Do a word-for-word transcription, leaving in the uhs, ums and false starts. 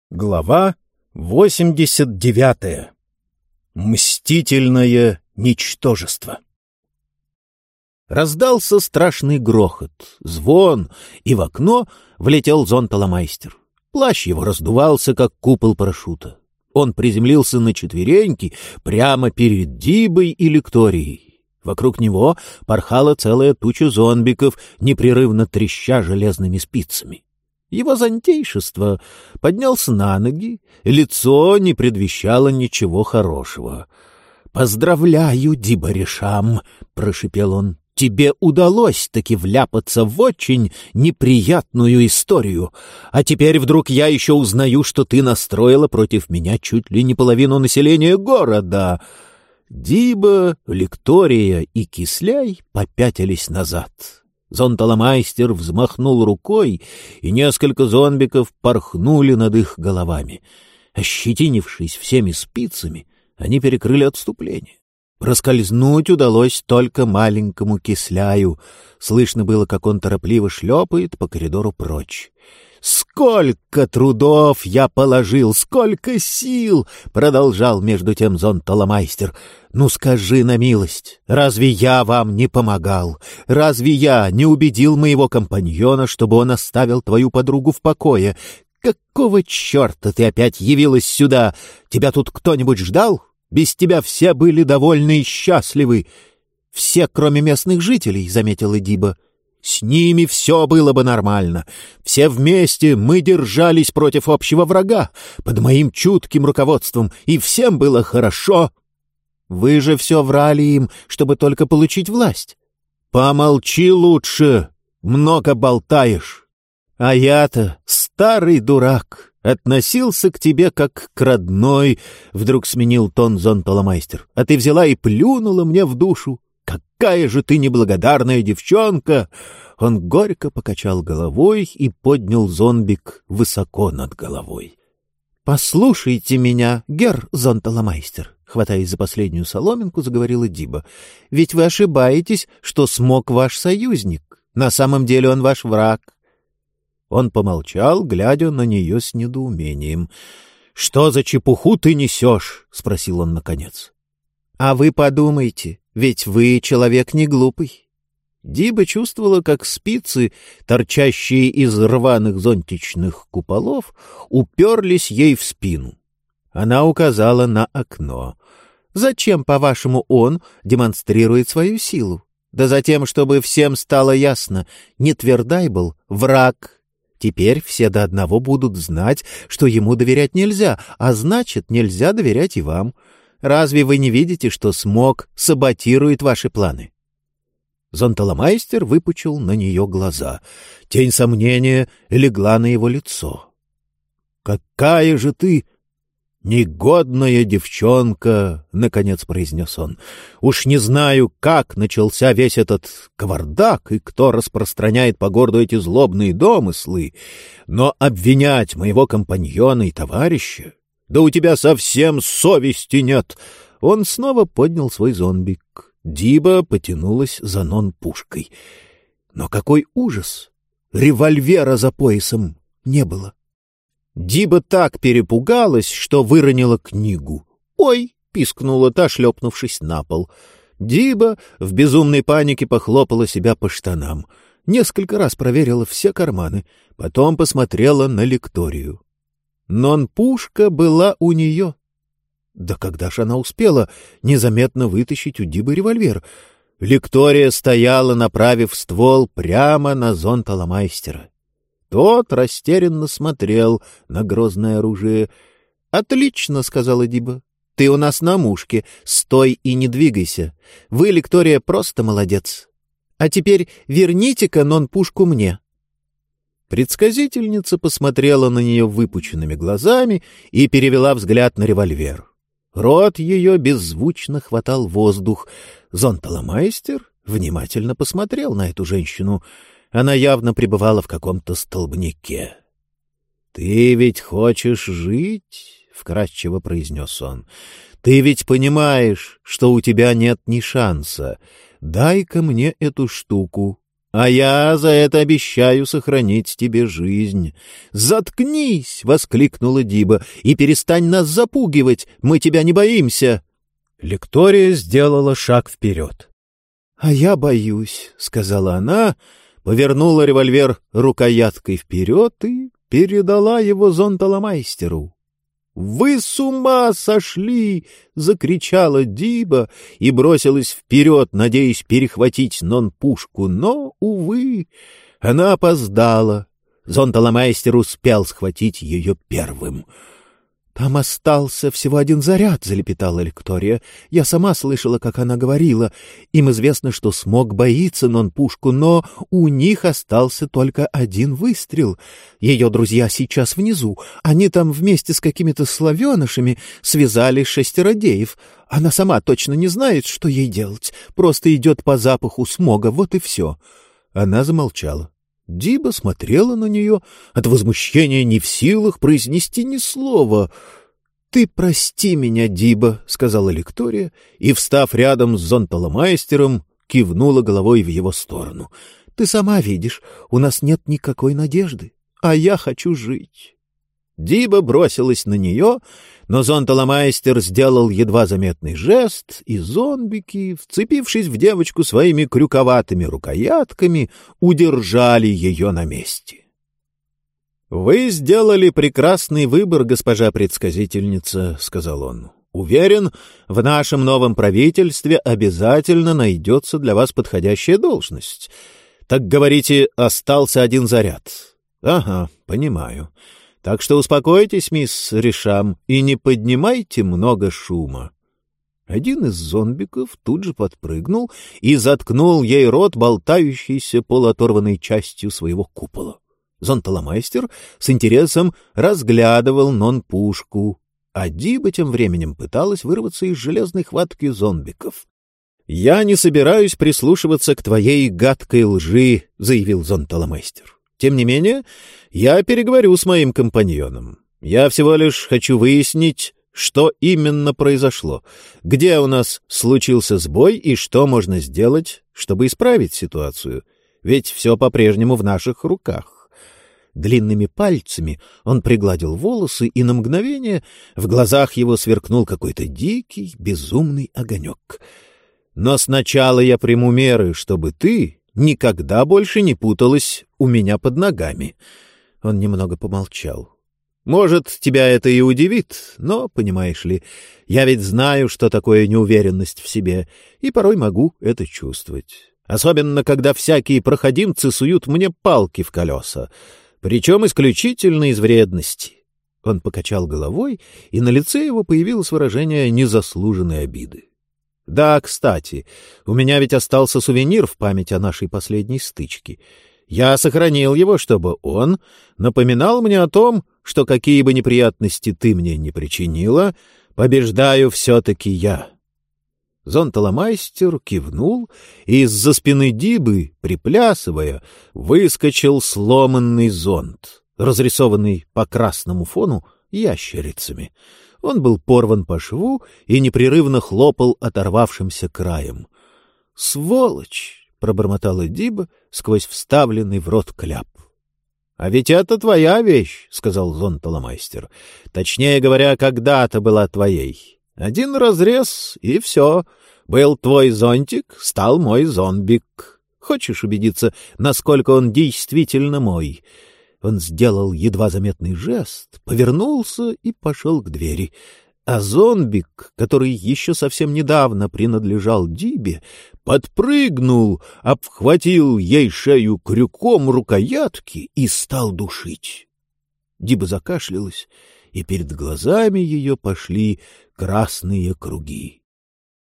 Глава восемьдесят девятая. Мстительное ничтожество. Раздался страшный грохот, звон, и в окно влетел зонтоломайстер. Плащ его раздувался, как купол парашюта. Он приземлился на четвереньки прямо перед Дибой и Лекторией. Вокруг него порхала целая туча зомбиков, непрерывно треща железными спицами. Его зонтейшество поднялся на ноги, лицо не предвещало ничего хорошего. «Поздравляю, Диба-решам!» — прошипел он. «Тебе удалось таки вляпаться в очень неприятную историю. А теперь вдруг я еще узнаю, что ты настроила против меня чуть ли не половину населения города». Диба, Лектория и Кисляй попятились назад. Зонтоломайстер взмахнул рукой, и несколько зомбиков порхнули над их головами. Ощетинившись всеми спицами, они перекрыли отступление. Проскользнуть удалось только маленькому Кисляю. Слышно было, как он торопливо шлепает по коридору прочь. «Сколько трудов я положил, сколько сил!» — продолжал между тем зонтоломайстер. «Ну скажи на милость, разве я вам не помогал? Разве я не убедил моего компаньона, чтобы он оставил твою подругу в покое? Какого черта ты опять явилась сюда? Тебя тут кто-нибудь ждал? Без тебя все были довольны и счастливы». «Все, кроме местных жителей», — заметила Диба. «С ними все было бы нормально. Все вместе мы держались против общего врага, под моим чутким руководством, и всем было хорошо. Вы же все врали им, чтобы только получить власть». «Помолчи лучше, много болтаешь. А я-то, старый дурак, относился к тебе как к родной», — вдруг сменил тон зонтоломайстер. «А ты взяла и плюнула мне в душу. Какая же ты неблагодарная девчонка!» Он горько покачал головой и поднял зомбик высоко над головой. «Послушайте меня, герр зонтоломайстер», — хватаясь за последнюю соломинку, заговорила Диба. «Ведь вы ошибаетесь, что Смок ваш союзник. На самом деле он ваш враг». Он помолчал, глядя на нее с недоумением. «Что за чепуху ты несешь?» — спросил он наконец. «А вы подумайте, ведь вы человек не глупый». Диба чувствовала, как спицы, торчащие из рваных зонтичных куполов, уперлись ей в спину. Она указала на окно. «Зачем, по-вашему, он демонстрирует свою силу? Да затем, чтобы всем стало ясно, Нетвердай был враг. Теперь все до одного будут знать, что ему доверять нельзя, а значит, нельзя доверять и вам. Разве вы не видите, что Смок саботирует ваши планы?» Зонтоломайстер выпучил на нее глаза. Тень сомнения легла на его лицо. «Какая же ты негодная девчонка!» — наконец произнес он. «Уж не знаю, как начался весь этот кавардак и кто распространяет по городу эти злобные домыслы, но обвинять моего компаньона и товарища... Да у тебя совсем совести нет!» Он снова поднял свой зомбик. Диба потянулась за нон-пушкой. Но какой ужас! Револьвера за поясом не было. Диба так перепугалась, что выронила книгу. «Ой!» — пискнула та, шлепнувшись на пол. Диба в безумной панике похлопала себя по штанам. Несколько раз проверила все карманы, потом посмотрела на Лекторию. Нон-пушка была у нее. Да когда ж она успела незаметно вытащить у Дибы револьвер? Лектория стояла, направив ствол прямо на зонтоломайстера. Тот растерянно смотрел на грозное оружие. «Отлично», — сказала Диба. «Ты у нас на мушке. Стой и не двигайся. Вы, Лектория, просто молодец. А теперь верните-ка нон-пушку мне». Предсказительница посмотрела на нее выпученными глазами и перевела взгляд на револьвер. Рот ее беззвучно хватал воздух. Зонтоломайстер внимательно посмотрел на эту женщину. Она явно пребывала в каком-то столбняке. «Ты ведь хочешь жить?» — вкратчиво произнес он. «Ты ведь понимаешь, что у тебя нет ни шанса. Дай-ка мне эту штуку». А я за это обещаю сохранить тебе жизнь. Заткнись, воскликнула Диба, и перестань нас запугивать. Мы тебя не боимся. Лектория сделала шаг вперед. А я боюсь, сказала она, повернула револьвер рукояткой вперед и передала его зонтоломайстеру. «Вы с ума сошли!» — закричала Диба и бросилась вперед, надеясь перехватить нон-пушку, но, увы, она опоздала. Зонтоломайстер успел схватить ее первым. «Там остался всего один заряд», — залепетала Лектория. «Я сама слышала, как она говорила. Им известно, что Смог боится нон-пушку, но у них остался только один выстрел. Ее друзья сейчас внизу. Они там вместе с какими-то славенышами связали шестеродеев. Она сама точно не знает, что ей делать. Просто идет по запаху Смога, вот и все». Она замолчала. Диба смотрела на нее, от возмущения не в силах произнести ни слова. «Ты прости меня, Диба», — сказала Лектория, и, встав рядом с зонтоломайстером, кивнула головой в его сторону. «Ты сама видишь, у нас нет никакой надежды, а я хочу жить». Диба бросилась на нее, но зонтоломайстер сделал едва заметный жест, и зомбики, вцепившись в девочку своими крюковатыми рукоятками, удержали ее на месте. «Вы сделали прекрасный выбор, госпожа предсказительница», — сказал он. «Уверен, в нашем новом правительстве обязательно найдется для вас подходящая должность. Так, говорите, остался один заряд». «Ага, понимаю. Так что успокойтесь, мисс Ришам, и не поднимайте много шума». Один из зомбиков тут же подпрыгнул и заткнул ей рот болтающейся полуоторванной частью своего купола. Зонтоломайстер с интересом разглядывал нон-пушку, а Диба тем временем пыталась вырваться из железной хватки зомбиков. «Я не собираюсь прислушиваться к твоей гадкой лжи», — заявил зонтоломайстер. «Тем не менее, я переговорю с моим компаньоном. Я всего лишь хочу выяснить, что именно произошло, где у нас случился сбой и что можно сделать, чтобы исправить ситуацию. Ведь все по-прежнему в наших руках». Длинными пальцами он пригладил волосы, и на мгновение в глазах его сверкнул какой-то дикий, безумный огонек. «Но сначала я приму меры, чтобы ты никогда больше не путалась у меня под ногами». Он немного помолчал. «Может, тебя это и удивит, но, понимаешь ли, я ведь знаю, что такое неуверенность в себе, и порой могу это чувствовать. Особенно, когда всякие проходимцы суют мне палки в колеса, причем исключительно из вредности». Он покачал головой, и на лице его появилось выражение незаслуженной обиды. «Да, кстати, у меня ведь остался сувенир в память о нашей последней стычке. Я сохранил его, чтобы он напоминал мне о том, что какие бы неприятности ты мне не причинила, побеждаю все-таки я». Зонтоломайстер кивнул, и из-за спины Дибы, приплясывая, выскочил сломанный зонт, разрисованный по красному фону ящерицами. Он был порван по шву и непрерывно хлопал оторвавшимся краем. «Сволочь!» — пробормотала Диба сквозь вставленный в рот кляп. «А ведь это твоя вещь», — сказал зонтоломайстер. «Точнее говоря, когда-то была твоей. Один разрез, и все. Был твой зонтик, стал мой зомбик. Хочешь убедиться, насколько он действительно мой?» Он сделал едва заметный жест, повернулся и пошел к двери. А зомбик, который еще совсем недавно принадлежал Дибе, подпрыгнул, обхватил ей шею крюком рукоятки и стал душить. Диба закашлялась, и перед глазами ее пошли красные круги.